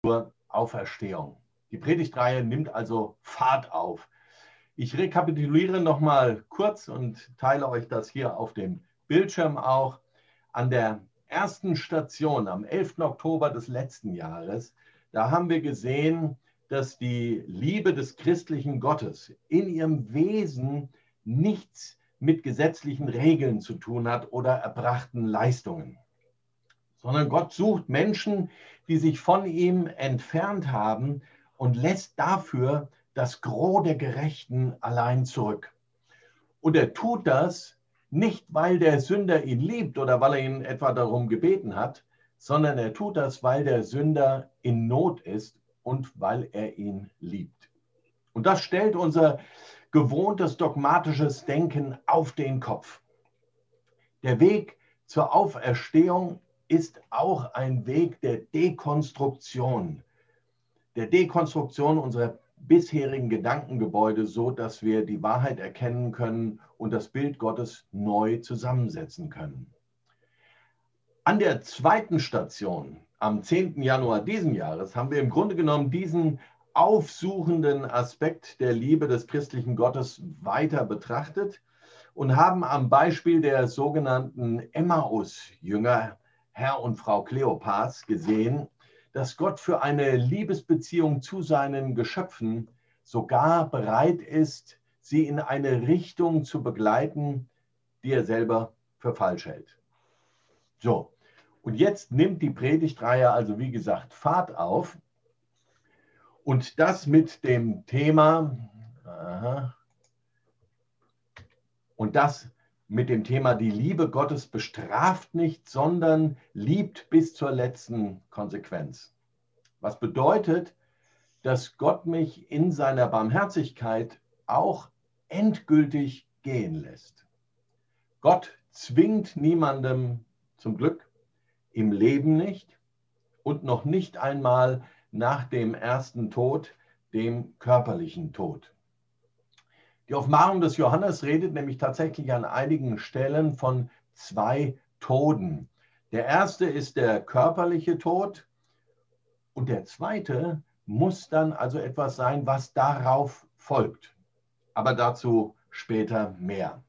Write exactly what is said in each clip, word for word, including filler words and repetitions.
zur Auferstehung. Die Predigtreihe nimmt also Fahrt auf. Ich rekapituliere nochmal kurz und teile euch das hier auf dem Bildschirm auch. An der ersten Station am elften Oktober des letzten Jahres, da haben wir gesehen, dass die Liebe des christlichen Gottes in ihrem Wesen nichts mit gesetzlichen Regeln zu tun hat oder erbrachten Leistungen, sondern Gott sucht Menschen, die sich von ihm entfernt haben und lässt dafür das Gros der Gerechten allein zurück. Und er tut das nicht, weil der Sünder ihn liebt oder weil er ihn etwa darum gebeten hat, sondern er tut das, weil der Sünder in Not ist und weil er ihn liebt. Und das stellt unser gewohntes dogmatisches Denken auf den Kopf. Der Weg zur Auferstehung ist auch ein Weg der Dekonstruktion, der Dekonstruktion unserer bisherigen Gedankengebäude, so dass wir die Wahrheit erkennen können und das Bild Gottes neu zusammensetzen können. An der zweiten Station, am zehnten Januar diesen Jahres, haben wir im Grunde genommen diesen aufsuchenden Aspekt der Liebe des christlichen Gottes weiter betrachtet und haben am Beispiel der sogenannten Emmaus-Jünger, Herr und Frau Kleopas, gesehen, dass Gott für eine Liebesbeziehung zu seinen Geschöpfen sogar bereit ist, sie in eine Richtung zu begleiten, die er selber für falsch hält. So, und jetzt nimmt die Predigtreihe also, wie gesagt, Fahrt auf. Und das mit dem Thema, aha, und das mit dem Thema, die Liebe Gottes bestraft nicht, sondern liebt bis zur letzten Konsequenz. Was bedeutet, dass Gott mich in seiner Barmherzigkeit auch endgültig gehen lässt. Gott zwingt niemandem zum Glück, im Leben nicht und noch nicht einmal nach dem ersten Tod, dem körperlichen Tod. Die Offenbarung des Johannes redet nämlich tatsächlich an einigen Stellen von zwei Toden. Der erste ist der körperliche Tod und der zweite muss dann also etwas sein, was darauf folgt. Aber dazu später mehr.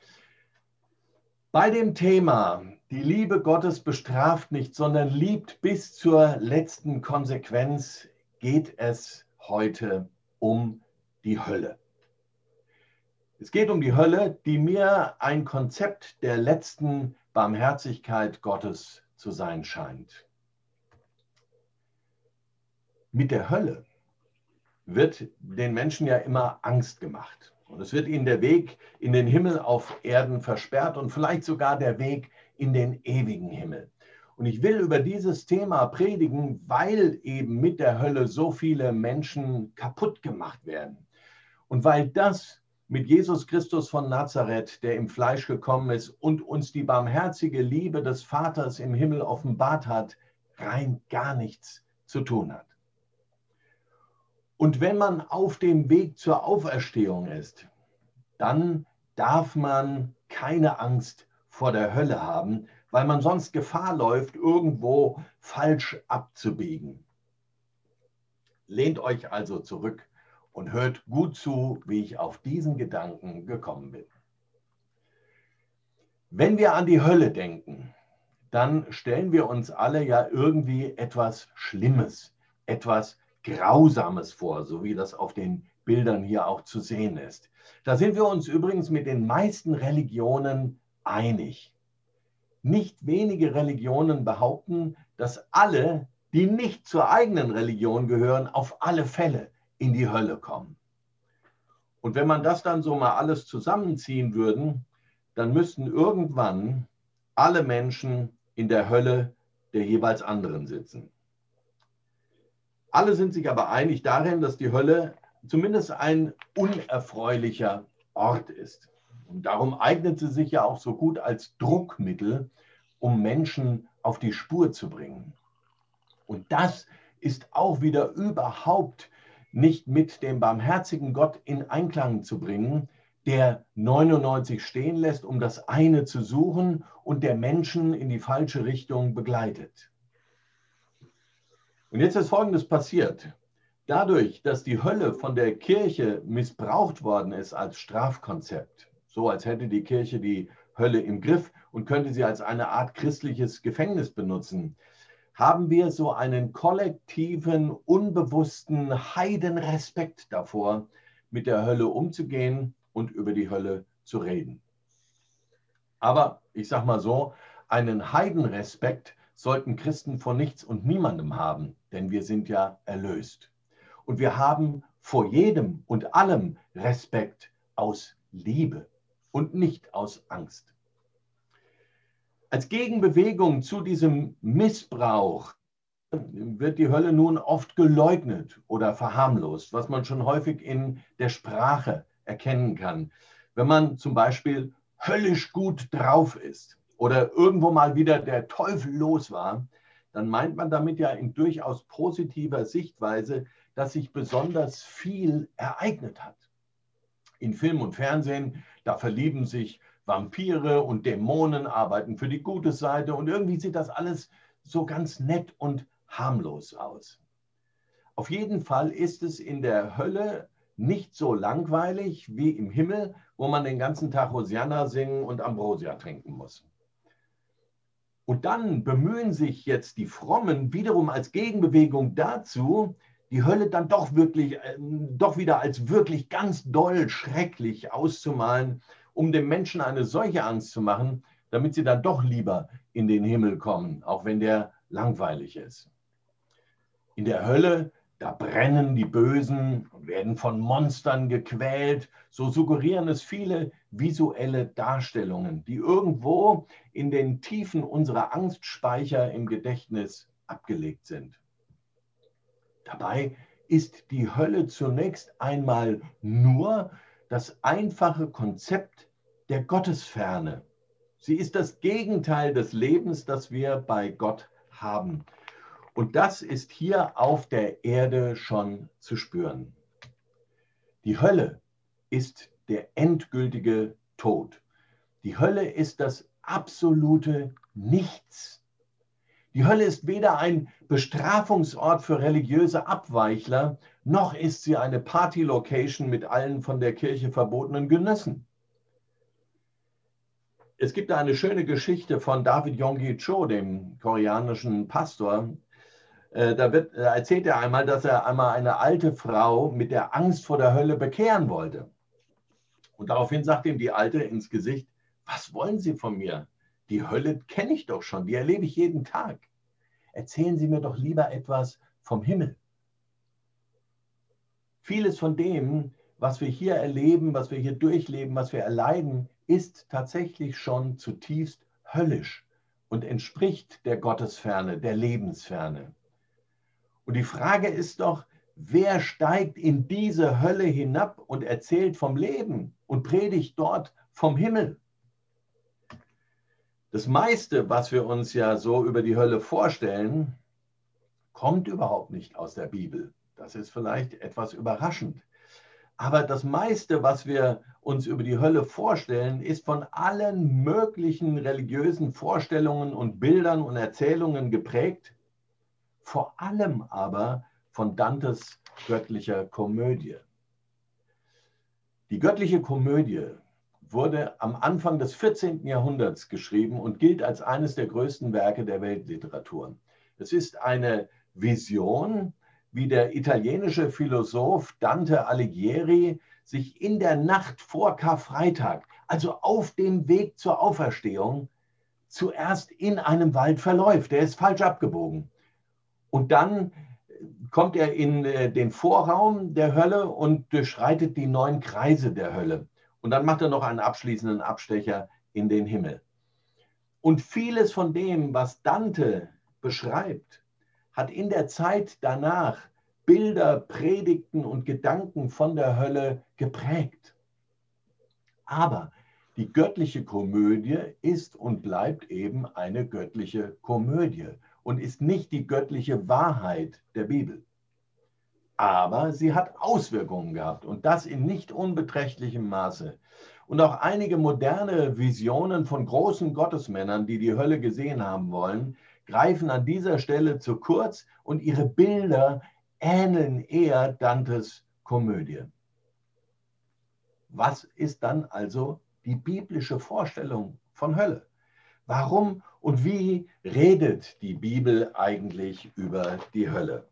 Bei dem Thema, die Liebe Gottes bestraft nicht, sondern liebt bis zur letzten Konsequenz, geht es heute um die Hölle. Es geht um die Hölle, die mir ein Konzept der letzten Barmherzigkeit Gottes zu sein scheint. Mit der Hölle wird den Menschen ja immer Angst gemacht. Und es wird ihnen der Weg in den Himmel auf Erden versperrt und vielleicht sogar der Weg in den ewigen Himmel. Und ich will über dieses Thema predigen, weil eben mit der Hölle so viele Menschen kaputt gemacht werden. Und weil das mit Jesus Christus von Nazareth, der im Fleisch gekommen ist und uns die barmherzige Liebe des Vaters im Himmel offenbart hat, rein gar nichts zu tun hat. Und wenn man auf dem Weg zur Auferstehung ist, dann darf man keine Angst vor der Hölle haben, weil man sonst Gefahr läuft, irgendwo falsch abzubiegen. Lehnt euch also zurück und hört gut zu, wie ich auf diesen Gedanken gekommen bin. Wenn wir an die Hölle denken, dann stellen wir uns alle ja irgendwie etwas Schlimmes, etwas Grausames vor, so wie das auf den Bildern hier auch zu sehen ist. Da sind wir uns übrigens mit den meisten Religionen einig. Nicht wenige Religionen behaupten, dass alle, die nicht zur eigenen Religion gehören, auf alle Fälle in die Hölle kommen. Und wenn man das dann so mal alles zusammenziehen würden, dann müssten irgendwann alle Menschen in der Hölle der jeweils anderen sitzen. Alle sind sich aber einig darin, dass die Hölle zumindest ein unerfreulicher Ort ist. Und darum eignet sie sich ja auch so gut als Druckmittel, um Menschen auf die Spur zu bringen. Und das ist auch wieder überhaupt nicht mit dem barmherzigen Gott in Einklang zu bringen, der neunundneunzig stehen lässt, um das eine zu suchen und der Menschen in die falsche Richtung begleitet. Und jetzt ist Folgendes passiert. Dadurch, dass die Hölle von der Kirche missbraucht worden ist als Strafkonzept, so als hätte die Kirche die Hölle im Griff und könnte sie als eine Art christliches Gefängnis benutzen, haben wir so einen kollektiven, unbewussten Heidenrespekt davor, mit der Hölle umzugehen und über die Hölle zu reden. Aber ich sage mal so, einen Heidenrespekt sollten Christen vor nichts und niemandem haben, denn wir sind ja erlöst. Und wir haben vor jedem und allem Respekt aus Liebe und nicht aus Angst. Als Gegenbewegung zu diesem Missbrauch wird die Hölle nun oft geleugnet oder verharmlost, was man schon häufig in der Sprache erkennen kann. Wenn man zum Beispiel höllisch gut drauf ist oder irgendwo mal wieder der Teufel los war, dann meint man damit ja in durchaus positiver Sichtweise, dass sich besonders viel ereignet hat. In Film und Fernsehen, da verlieben sich Vampire und Dämonen, arbeiten für die gute Seite und irgendwie sieht das alles so ganz nett und harmlos aus. Auf jeden Fall ist es in der Hölle nicht so langweilig wie im Himmel, wo man den ganzen Tag Hosianna singen und Ambrosia trinken muss. Und dann bemühen sich jetzt die Frommen wiederum als Gegenbewegung dazu, die Hölle dann doch wirklich, äh, doch wieder als wirklich ganz doll schrecklich auszumalen, um dem Menschen eine solche Angst zu machen, damit sie dann doch lieber in den Himmel kommen, auch wenn der langweilig ist. In der Hölle, da brennen die Bösen und werden von Monstern gequält. So suggerieren es viele visuelle Darstellungen, die irgendwo in den Tiefen unserer Angstspeicher im Gedächtnis abgelegt sind. Dabei ist die Hölle zunächst einmal nur das einfache Konzept der Gottesferne. Sie ist das Gegenteil des Lebens, das wir bei Gott haben. Und das ist hier auf der Erde schon zu spüren. Die Hölle ist der endgültige Tod. Die Hölle ist das absolute Nichts. Die Hölle ist weder ein Bestrafungsort für religiöse Abweichler, noch ist sie eine Party-Location mit allen von der Kirche verbotenen Genüssen. Es gibt da eine schöne Geschichte von David Yonggi Cho, dem koreanischen Pastor. Da, wird, da erzählt er einmal, dass er einmal eine alte Frau mit der Angst vor der Hölle bekehren wollte. Und daraufhin sagt ihm die Alte ins Gesicht: Was wollen Sie von mir? Die Hölle kenne ich doch schon, die erlebe ich jeden Tag. Erzählen Sie mir doch lieber etwas vom Himmel. Vieles von dem, was wir hier erleben, was wir hier durchleben, was wir erleiden, ist tatsächlich schon zutiefst höllisch und entspricht der Gottesferne, der Lebensferne. Und die Frage ist doch, wer steigt in diese Hölle hinab und erzählt vom Leben und predigt dort vom Himmel? Das meiste, was wir uns ja so über die Hölle vorstellen, kommt überhaupt nicht aus der Bibel. Das ist vielleicht etwas überraschend. Aber das meiste, was wir uns über die Hölle vorstellen, ist von allen möglichen religiösen Vorstellungen und Bildern und Erzählungen geprägt, vor allem aber von Dantes göttlicher Komödie. Die göttliche Komödie wurde am Anfang des vierzehnten Jahrhunderts geschrieben und gilt als eines der größten Werke der Weltliteratur. Es ist eine Vision, wie der italienische Philosoph Dante Alighieri sich in der Nacht vor Karfreitag, also auf dem Weg zur Auferstehung, zuerst in einem Wald verläuft. Der ist falsch abgebogen. Und dann kommt er in den Vorraum der Hölle und durchschreitet die neun Kreise der Hölle. Und dann macht er noch einen abschließenden Abstecher in den Himmel. Und vieles von dem, was Dante beschreibt, hat in der Zeit danach Bilder, Predigten und Gedanken von der Hölle geprägt. Aber die göttliche Komödie ist und bleibt eben eine göttliche Komödie und ist nicht die göttliche Wahrheit der Bibel. Aber sie hat Auswirkungen gehabt und das in nicht unbeträchtlichem Maße. Und auch einige moderne Visionen von großen Gottesmännern, die die Hölle gesehen haben wollen, greifen an dieser Stelle zu kurz und ihre Bilder ähneln eher Dantes Komödie. Was ist dann also die biblische Vorstellung von Hölle? Warum und wie redet die Bibel eigentlich über die Hölle?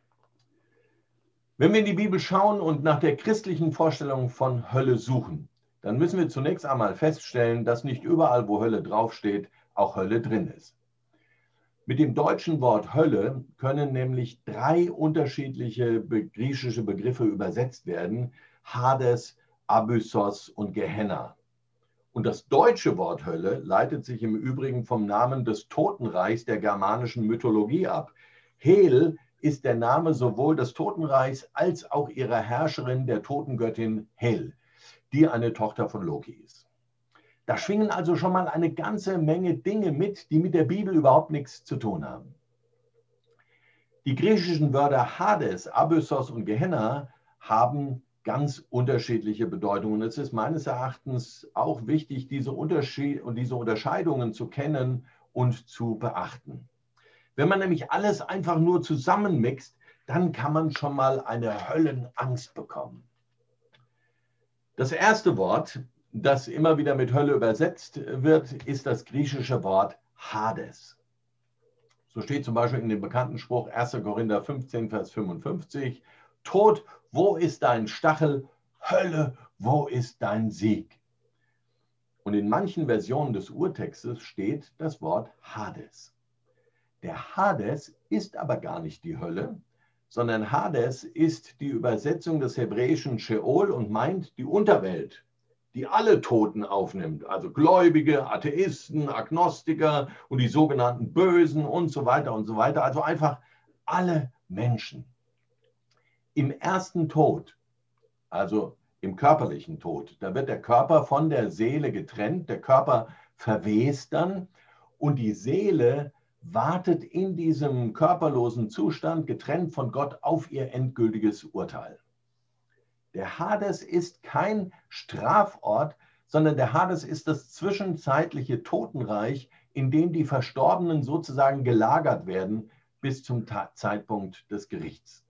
Wenn wir in die Bibel schauen und nach der christlichen Vorstellung von Hölle suchen, dann müssen wir zunächst einmal feststellen, dass nicht überall, wo Hölle draufsteht, auch Hölle drin ist. Mit dem deutschen Wort Hölle können nämlich drei unterschiedliche griechische Begriffe übersetzt werden: Hades, Abyssos und Gehenna. Und das deutsche Wort Hölle leitet sich im Übrigen vom Namen des Totenreichs der germanischen Mythologie ab. Hel ist der Name sowohl des Totenreichs als auch ihrer Herrscherin, der Totengöttin Hel, die eine Tochter von Loki ist. Da schwingen also schon mal eine ganze Menge Dinge mit, die mit der Bibel überhaupt nichts zu tun haben. Die griechischen Wörter Hades, Abyssos und Gehenna haben ganz unterschiedliche Bedeutungen. Es ist meines Erachtens auch wichtig, diese Unterschied und diese Unterscheidungen zu kennen und zu beachten. Wenn man nämlich alles einfach nur zusammenmixt, dann kann man schon mal eine Höllenangst bekommen. Das erste Wort, das immer wieder mit Hölle übersetzt wird, ist das griechische Wort Hades. So steht zum Beispiel in dem bekannten Spruch erster Korinther fünfzehn, Vers fünfundfünfzig, Tod, wo ist dein Stachel? Hölle, wo ist dein Sieg? Und in manchen Versionen des Urtextes steht das Wort Hades. Der Hades ist aber gar nicht die Hölle, sondern Hades ist die Übersetzung des hebräischen Sheol und meint die Unterwelt, die alle Toten aufnimmt, also Gläubige, Atheisten, Agnostiker und die sogenannten Bösen und so weiter und so weiter, also einfach alle Menschen. Im ersten Tod, also im körperlichen Tod, da wird der Körper von der Seele getrennt, der Körper verwest dann und die Seele wartet in diesem körperlosen Zustand, getrennt von Gott, auf ihr endgültiges Urteil. Der Hades ist kein Strafort, sondern der Hades ist das zwischenzeitliche Totenreich, in dem die Verstorbenen sozusagen gelagert werden bis zum Zeitpunkt des Gerichts.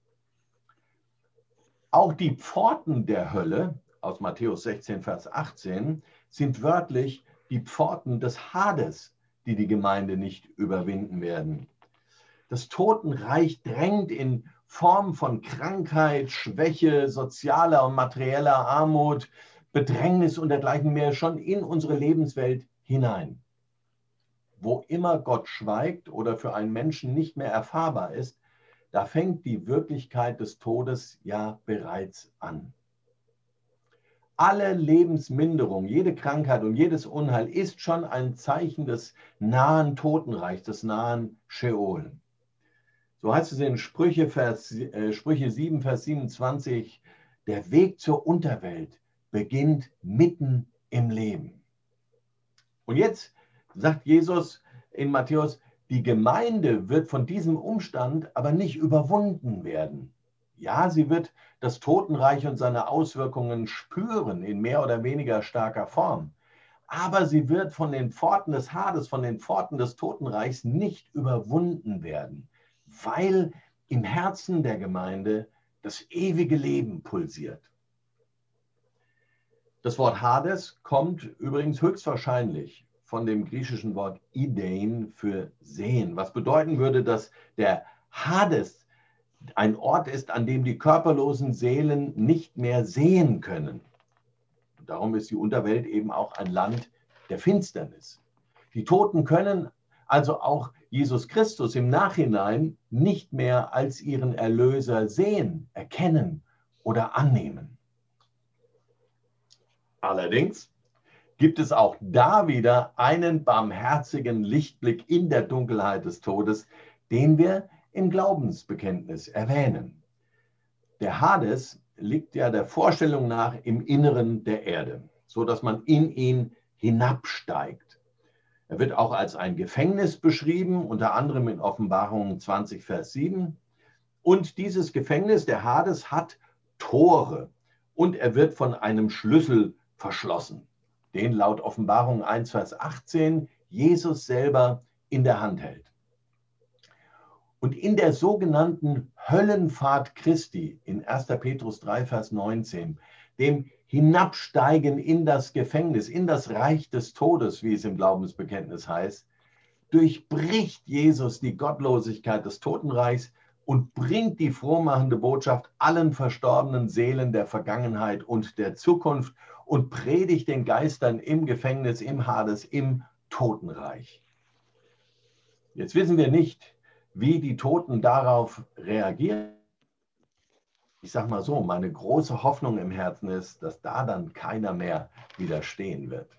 Auch die Pforten der Hölle, aus Matthäus sechzehn, Vers achtzehn, sind wörtlich die Pforten des Hades, die die Gemeinde nicht überwinden werden. Das Totenreich drängt in Form von Krankheit, Schwäche, sozialer und materieller Armut, Bedrängnis und dergleichen mehr schon in unsere Lebenswelt hinein. Wo immer Gott schweigt oder für einen Menschen nicht mehr erfahrbar ist, da fängt die Wirklichkeit des Todes ja bereits an. Alle Lebensminderung, jede Krankheit und jedes Unheil ist schon ein Zeichen des nahen Totenreichs, des nahen Sheol. So heißt es in Sprüche, Vers, äh, Sprüche sieben, Vers siebenundzwanzig, der Weg zur Unterwelt beginnt mitten im Leben. Und jetzt sagt Jesus in Matthäus, die Gemeinde wird von diesem Umstand aber nicht überwunden werden. Ja, sie wird das Totenreich und seine Auswirkungen spüren in mehr oder weniger starker Form. Aber sie wird von den Pforten des Hades, von den Pforten des Totenreichs nicht überwunden werden, weil im Herzen der Gemeinde das ewige Leben pulsiert. Das Wort Hades kommt übrigens höchstwahrscheinlich von dem griechischen Wort Idein für sehen, was bedeuten würde, dass der Hades ein Ort ist, an dem die körperlosen Seelen nicht mehr sehen können. Und darum ist die Unterwelt eben auch ein Land der Finsternis. Die Toten können also auch Jesus Christus im Nachhinein nicht mehr als ihren Erlöser sehen, erkennen oder annehmen. Allerdings gibt es auch da wieder einen barmherzigen Lichtblick in der Dunkelheit des Todes, den wir im Glaubensbekenntnis erwähnen. Der Hades liegt ja der Vorstellung nach im Inneren der Erde, so dass man in ihn hinabsteigt. Er wird auch als ein Gefängnis beschrieben, unter anderem in Offenbarung zwanzig, Vers sieben. Und dieses Gefängnis, der Hades, hat Tore und er wird von einem Schlüssel verschlossen, den laut Offenbarung eins, Vers achtzehn Jesus selber in der Hand hält. Und in der sogenannten Höllenfahrt Christi in erster Petrus drei, Vers neunzehn, dem Hinabsteigen in das Gefängnis, in das Reich des Todes, wie es im Glaubensbekenntnis heißt, durchbricht Jesus die Gottlosigkeit des Totenreichs und bringt die frohmachende Botschaft allen verstorbenen Seelen der Vergangenheit und der Zukunft und predigt den Geistern im Gefängnis, im Hades, im Totenreich. Jetzt wissen wir nicht, wie die Toten darauf reagieren. Ich sage mal so, meine große Hoffnung im Herzen ist, dass da dann keiner mehr widerstehen wird.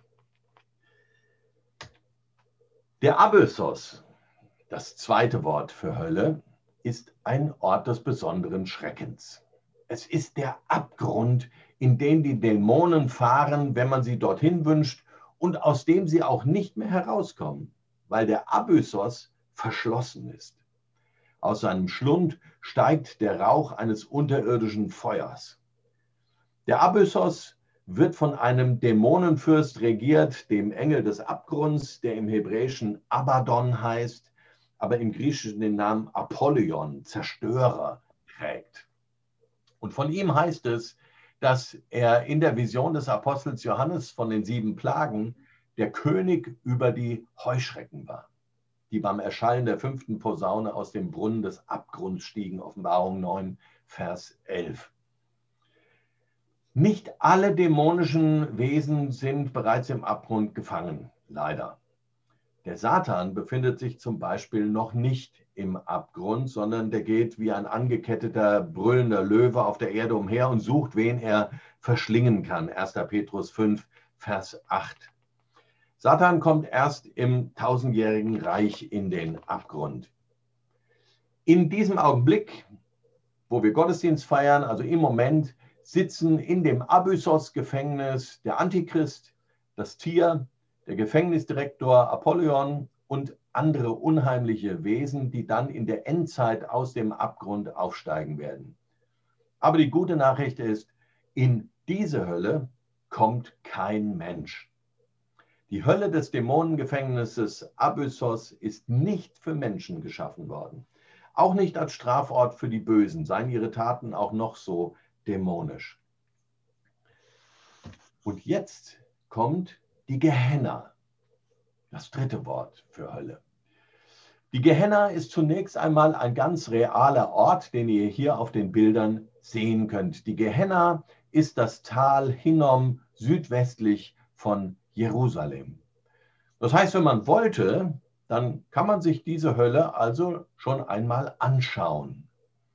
Der Abyssos, das zweite Wort für Hölle, ist ein Ort des besonderen Schreckens. Es ist der Abgrund, in den die Dämonen fahren, wenn man sie dorthin wünscht und aus dem sie auch nicht mehr herauskommen, weil der Abyssos verschlossen ist. Aus seinem Schlund steigt der Rauch eines unterirdischen Feuers. Der Abyssos wird von einem Dämonenfürst regiert, dem Engel des Abgrunds, der im Hebräischen Abaddon heißt, aber im Griechischen den Namen Apollyon, Zerstörer, trägt. Und von ihm heißt es, dass er in der Vision des Apostels Johannes von den sieben Plagen der König über die Heuschrecken war, die beim Erschallen der fünften Posaune aus dem Brunnen des Abgrunds stiegen, Offenbarung neun, Vers elf. Nicht alle dämonischen Wesen sind bereits im Abgrund gefangen, leider. Der Satan befindet sich zum Beispiel noch nicht im Abgrund, sondern der geht wie ein angeketteter, brüllender Löwe auf der Erde umher und sucht, wen er verschlingen kann. erster Petrus fünf, Vers acht. Satan kommt erst im tausendjährigen Reich in den Abgrund. In diesem Augenblick, wo wir Gottesdienst feiern, also im Moment, sitzen in dem Abyssos-Gefängnis der Antichrist, das Tier, der Gefängnisdirektor Apollyon und andere unheimliche Wesen, die dann in der Endzeit aus dem Abgrund aufsteigen werden. Aber die gute Nachricht ist, in diese Hölle kommt kein Mensch. Die Hölle des Dämonengefängnisses Abyssos ist nicht für Menschen geschaffen worden. Auch nicht als Strafort für die Bösen, seien ihre Taten auch noch so dämonisch. Und jetzt kommt die Gehenna, das dritte Wort für Hölle. Die Gehenna ist zunächst einmal ein ganz realer Ort, den ihr hier auf den Bildern sehen könnt. Die Gehenna ist das Tal Hinnom südwestlich von Jerusalem. Das heißt, wenn man wollte, dann kann man sich diese Hölle also schon einmal anschauen.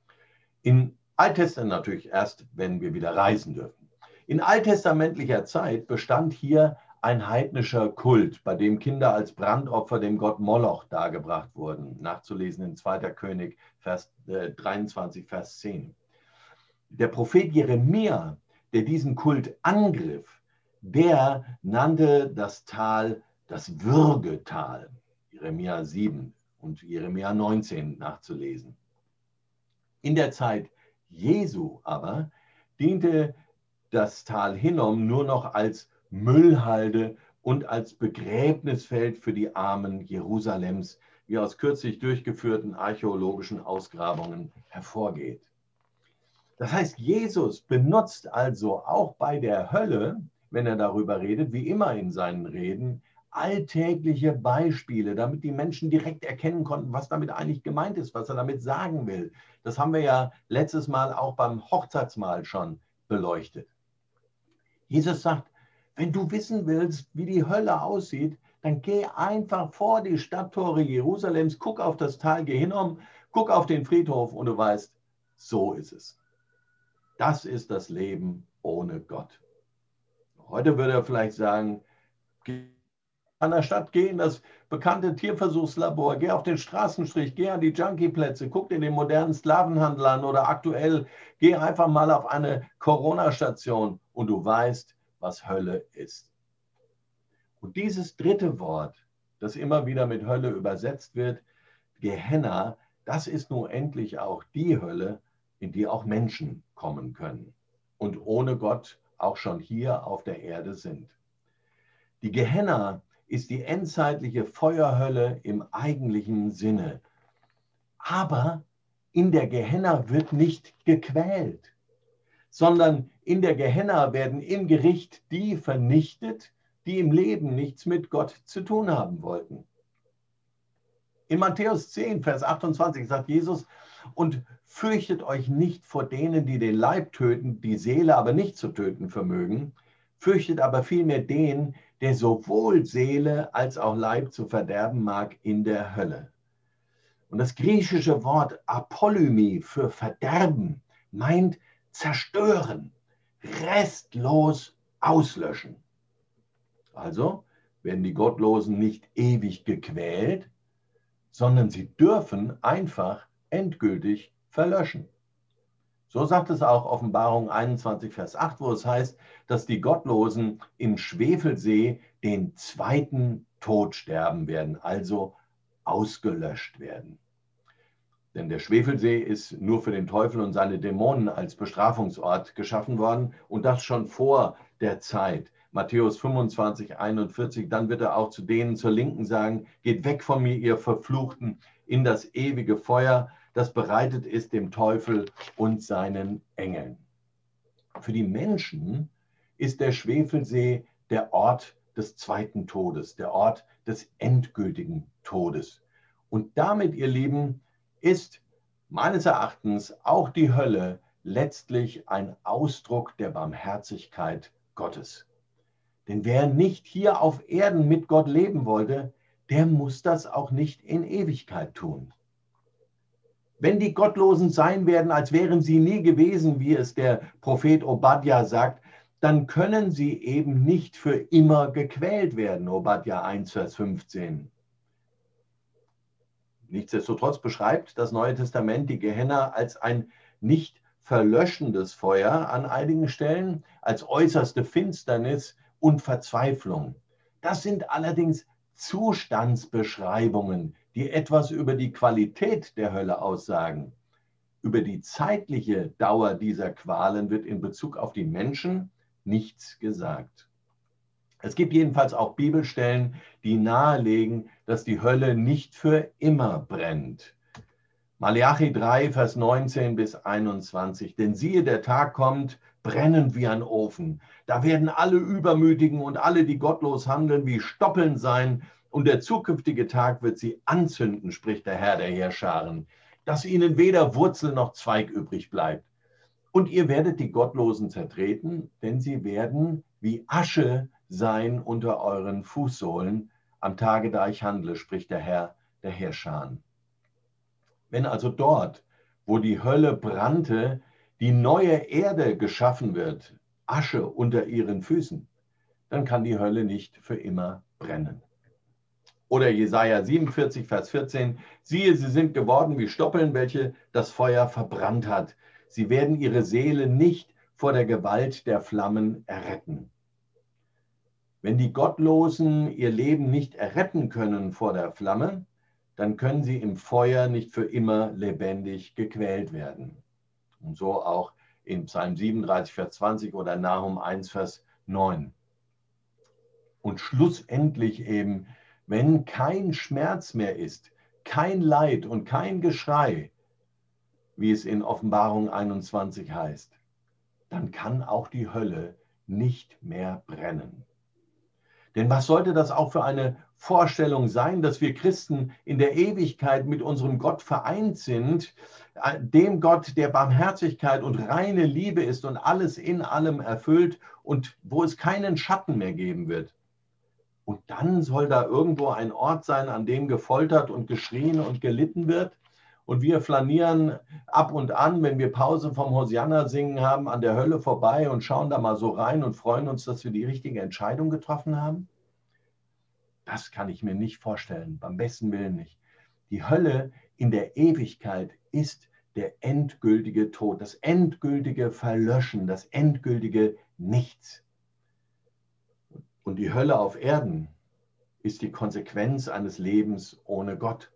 In Alttestament natürlich erst, wenn wir wieder reisen dürfen. In alttestamentlicher Zeit bestand hier ein heidnischer Kult, bei dem Kinder als Brandopfer dem Gott Moloch dargebracht wurden. Nachzulesen in zweiter König, Vers äh, dreiundzwanzig, Vers zehn. Der Prophet Jeremia, der diesen Kult angriff, der nannte das Tal das Würgetal. Jeremia sieben und Jeremia neunzehn nachzulesen. In der Zeit Jesu aber diente das Tal Hinnom nur noch als Müllhalde und als Begräbnisfeld für die Armen Jerusalems, wie aus kürzlich durchgeführten archäologischen Ausgrabungen hervorgeht. Das heißt, Jesus benutzt also auch bei der Hölle, wenn er darüber redet, wie immer in seinen Reden, alltägliche Beispiele, damit die Menschen direkt erkennen konnten, was damit eigentlich gemeint ist, was er damit sagen will. Das haben wir ja letztes Mal auch beim Hochzeitsmahl schon beleuchtet. Jesus sagt, wenn du wissen willst, wie die Hölle aussieht, dann geh einfach vor die Stadttore Jerusalems, guck auf das Tal Gehinnom, guck auf den Friedhof und du weißt, so ist es. Das ist das Leben ohne Gott. Heute würde er vielleicht sagen, geh an der Stadt, geh in das bekannte Tierversuchslabor, geh auf den Straßenstrich, geh an die Junkieplätze, guck dir den modernen Sklavenhandel an oder aktuell, geh einfach mal auf eine Corona-Station und du weißt, was Hölle ist. Und dieses dritte Wort, das immer wieder mit Hölle übersetzt wird, Gehenna, das ist nun endlich auch die Hölle, in die auch Menschen kommen können und ohne Gott auch schon hier auf der Erde sind. Die Gehenna ist die endzeitliche Feuerhölle im eigentlichen Sinne. Aber in der Gehenna wird nicht gequält, sondern in der Gehenna werden im Gericht die vernichtet, die im Leben nichts mit Gott zu tun haben wollten. In Matthäus zehn, Vers achtundzwanzig sagt Jesus, und fürchtet euch nicht vor denen, die den Leib töten, die Seele aber nicht zu töten vermögen, fürchtet aber vielmehr den, der sowohl Seele als auch Leib zu verderben mag in der Hölle. Und das griechische Wort Apollymie für verderben meint zerstören, restlos auslöschen. Also werden die Gottlosen nicht ewig gequält, sondern sie dürfen einfach endgültig verlöschen. So sagt es auch Offenbarung einundzwanzig, Vers acht, wo es heißt, dass die Gottlosen im Schwefelsee den zweiten Tod sterben werden, also ausgelöscht werden. Denn der Schwefelsee ist nur für den Teufel und seine Dämonen als Bestrafungsort geschaffen worden und das schon vor der Zeit. Matthäus fünfundzwanzig, einundvierzig, dann wird er auch zu denen zur Linken sagen, geht weg von mir, ihr Verfluchten, in das ewige Feuer, das bereitet ist dem Teufel und seinen Engeln. Für die Menschen ist der Schwefelsee der Ort des zweiten Todes, der Ort des endgültigen Todes. Und damit, ihr Lieben, ist meines Erachtens auch die Hölle letztlich ein Ausdruck der Barmherzigkeit Gottes. Denn wer nicht hier auf Erden mit Gott leben wollte, der muss das auch nicht in Ewigkeit tun. Wenn die Gottlosen sein werden, als wären sie nie gewesen, wie es der Prophet Obadja sagt, dann können sie eben nicht für immer gequält werden, Obadja eins, Vers fünfzehn. Nichtsdestotrotz beschreibt das Neue Testament die Gehenna als ein nicht verlöschendes Feuer an einigen Stellen, als äußerste Finsternis und Verzweiflung. Das sind allerdings Zustandsbeschreibungen, die etwas über die Qualität der Hölle aussagen. Über die zeitliche Dauer dieser Qualen wird in Bezug auf die Menschen nichts gesagt. Es gibt jedenfalls auch Bibelstellen, die nahelegen, dass die Hölle nicht für immer brennt. Maleachi drei, Vers neunzehn bis einundzwanzig. Denn siehe, der Tag kommt, brennend wie ein Ofen. Da werden alle Übermütigen und alle, die gottlos handeln, wie Stoppeln sein. Und der zukünftige Tag wird sie anzünden, spricht der Herr der Heerscharen, dass ihnen weder Wurzel noch Zweig übrig bleibt. Und ihr werdet die Gottlosen zertreten, denn sie werden wie Asche sein unter euren Fußsohlen am Tage, da ich handle, spricht der Herr der Heerscharen. Wenn also dort, wo die Hölle brannte, die neue Erde geschaffen wird, Asche unter ihren Füßen, dann kann die Hölle nicht für immer brennen. Oder Jesaja siebenundvierzig, Vers vierzehn, siehe, sie sind geworden wie Stoppeln, welche das Feuer verbrannt hat. Sie werden ihre Seele nicht vor der Gewalt der Flammen erretten. Wenn die Gottlosen ihr Leben nicht erretten können vor der Flamme, dann können sie im Feuer nicht für immer lebendig gequält werden. Und so auch in Psalm siebenunddreißig, Vers zwanzig oder Nahum eins, Vers neun. Und schlussendlich eben, wenn kein Schmerz mehr ist, kein Leid und kein Geschrei, wie es in Offenbarung einundzwanzig heißt, dann kann auch die Hölle nicht mehr brennen. Denn was sollte das auch für eine Vorstellung sein, dass wir Christen in der Ewigkeit mit unserem Gott vereint sind, dem Gott, der Barmherzigkeit und reine Liebe ist und alles in allem erfüllt und wo es keinen Schatten mehr geben wird. Und dann soll da irgendwo ein Ort sein, an dem gefoltert und geschrien und gelitten wird. Und wir flanieren ab und an, wenn wir Pause vom Hosianna singen haben, an der Hölle vorbei und schauen da mal so rein und freuen uns, dass wir die richtige Entscheidung getroffen haben. Das kann ich mir nicht vorstellen, beim besten Willen nicht. Die Hölle in der Ewigkeit ist der endgültige Tod, das endgültige Verlöschen, das endgültige Nichts. Und die Hölle auf Erden ist die Konsequenz eines Lebens ohne Gott.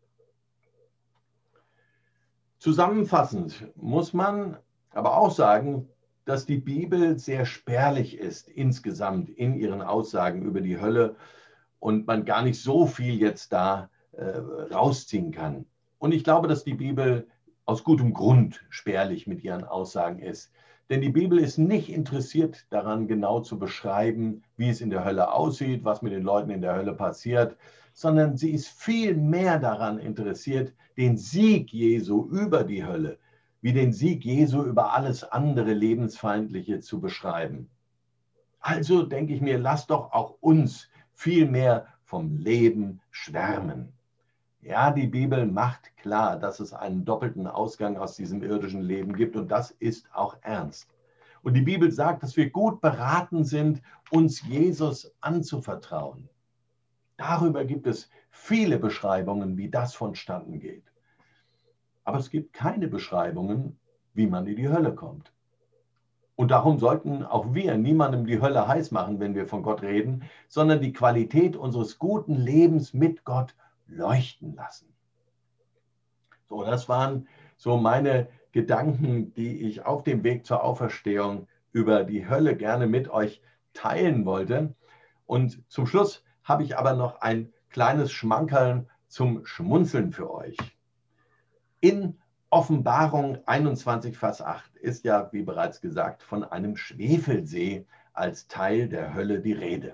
Zusammenfassend muss man aber auch sagen, dass die Bibel sehr spärlich ist insgesamt in ihren Aussagen über die Hölle und man gar nicht so viel jetzt da äh, rausziehen kann. Und ich glaube, dass die Bibel aus gutem Grund spärlich mit ihren Aussagen ist. Denn die Bibel ist nicht interessiert daran, genau zu beschreiben, wie es in der Hölle aussieht, was mit den Leuten in der Hölle passiert, sondern sie ist viel mehr daran interessiert, den Sieg Jesu über die Hölle, wie den Sieg Jesu über alles andere Lebensfeindliche zu beschreiben. Also denke ich mir, lasst doch auch uns viel mehr vom Leben schwärmen. Ja, die Bibel macht klar, dass es einen doppelten Ausgang aus diesem irdischen Leben gibt und das ist auch ernst. Und die Bibel sagt, dass wir gut beraten sind, uns Jesus anzuvertrauen. Darüber gibt es viele Beschreibungen, wie das vonstatten geht. Aber es gibt keine Beschreibungen, wie man in die Hölle kommt. Und darum sollten auch wir niemandem die Hölle heiß machen, wenn wir von Gott reden, sondern die Qualität unseres guten Lebens mit Gott leuchten lassen. So, das waren so meine Gedanken, die ich auf dem Weg zur Auferstehung über die Hölle gerne mit euch teilen wollte. Und zum Schluss habe ich aber noch ein kleines Schmankerl zum Schmunzeln für euch. In Offenbarung einundzwanzig, Vers acht ist ja, wie bereits gesagt, von einem Schwefelsee als Teil der Hölle die Rede.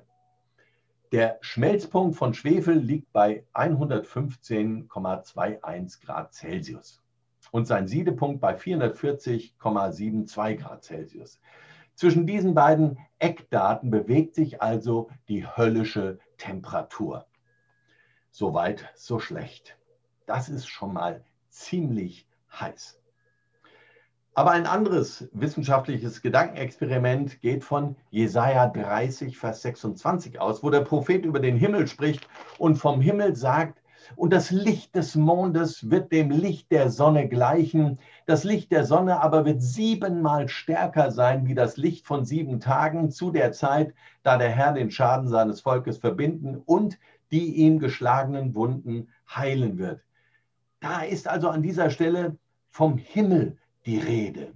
Der Schmelzpunkt von Schwefel liegt bei hundertfünfzehn Komma einundzwanzig Grad Celsius und sein Siedepunkt bei vierhundertvierzig Komma zweiundsiebzig Grad Celsius. Zwischen diesen beiden Eckdaten bewegt sich also die höllische Temperatur. Soweit, so schlecht. Das ist schon mal ziemlich heiß. Aber ein anderes wissenschaftliches Gedankenexperiment geht von Jesaja dreißig, Vers sechsundzwanzig aus, wo der Prophet über den Himmel spricht und vom Himmel sagt, und das Licht des Mondes wird dem Licht der Sonne gleichen. Das Licht der Sonne aber wird siebenmal stärker sein wie das Licht von sieben Tagen zu der Zeit, da der Herr den Schaden seines Volkes verbinden und die ihm geschlagenen Wunden heilen wird. Da ist also an dieser Stelle vom Himmel die Rede.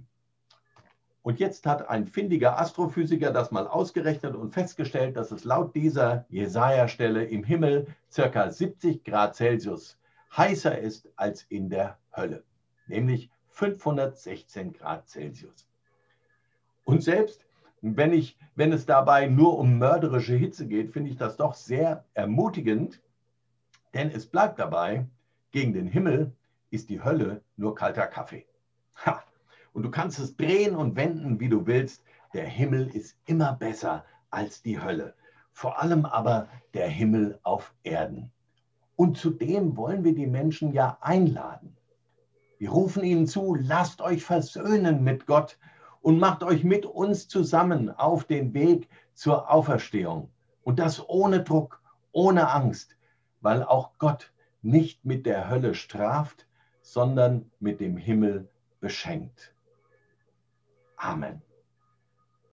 Und jetzt hat ein findiger Astrophysiker das mal ausgerechnet und festgestellt, dass es laut dieser Jesaja-Stelle im Himmel ca. siebzig Grad Celsius heißer ist als in der Hölle, nämlich fünfhundertsechzehn Grad Celsius. Und selbst wenn, ich, wenn es dabei nur um mörderische Hitze geht, finde ich das doch sehr ermutigend, denn es bleibt dabei, gegen den Himmel ist die Hölle nur kalter Kaffee. Ha! Und du kannst es drehen und wenden, wie du willst. Der Himmel ist immer besser als die Hölle. Vor allem aber der Himmel auf Erden. Und zudem wollen wir die Menschen ja einladen. Wir rufen ihnen zu, lasst euch versöhnen mit Gott und macht euch mit uns zusammen auf den Weg zur Auferstehung. Und das ohne Druck, ohne Angst, weil auch Gott nicht mit der Hölle straft, sondern mit dem Himmel beschenkt. Amen.